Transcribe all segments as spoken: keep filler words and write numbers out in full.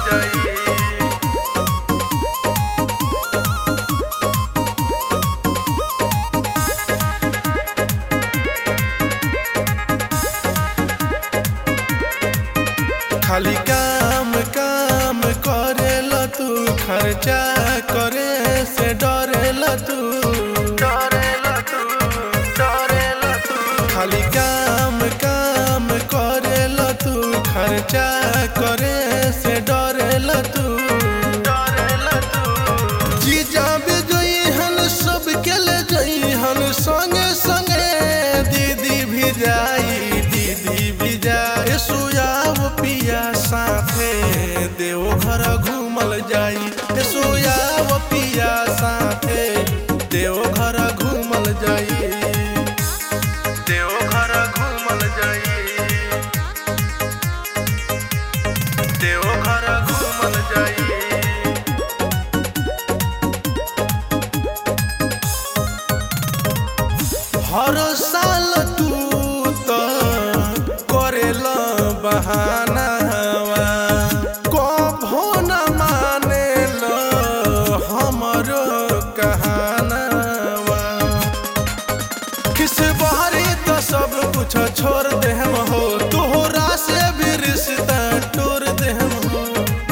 जाई। खाली काम काम करेला तू, खर्चा करे से डरेला तू, डरेला तू, डरेला तू। खाली काम काम करेला तू, खर्चा करे से डरेला तू, डरेला तू। जीजा भी जइहन सबके ले जइहन, संगे संगे दीदी भी जाई, दीदी भी जाए। सुयाव पिया साथे देवघर घूमल जाई, सुयाव पिया साथे देवघर घूमल जाई, देवघर घूमल जाई, देवघर घूमल जाई। हर साल तू तो करेला बहाना, कभो न मानेला हमरो कहानावा। किस बारी तो सब कुछ छोड़ देहम हो, तोहरा से भी रिश्ता तोड़ देहम हो।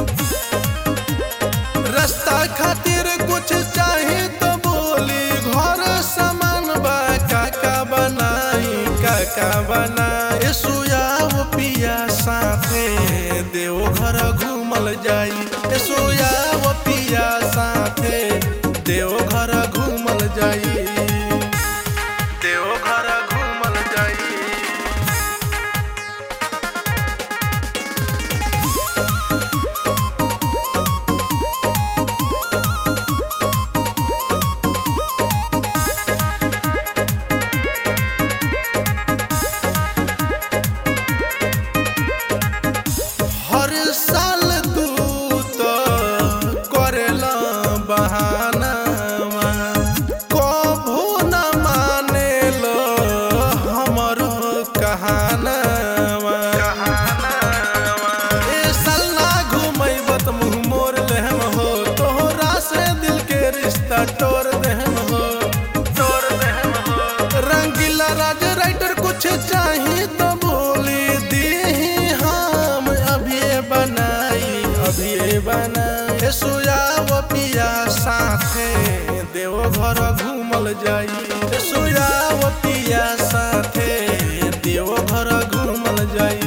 रास्ता खातिर कुछ चाही तो बोली, घर सामान बा काका बनाई, काका बनाए। सुयाव पिया साथे देवघर घूमल जाई, सुयाव पिया साथे देवघर घूमल जाई, देवघर घूमल जाई। हर साल तू तो करेला बहानावा, कभो न मानेलो हमरो कहानावा। ए साल ना घुमैब त मुँह मोड़ लेहम हो, तोहरा से दिल के रिश्ता तोड़ देहम हो, तोड़ देहम हो। रंगीला राज राइटर कुछ चाही तो बोली, दीही हम अभी बनाई, अभी बनाई। सुयाव पिया साथे देवघर घूमल जाई, सुयाव पिया साथे देवघर घूमल जाई।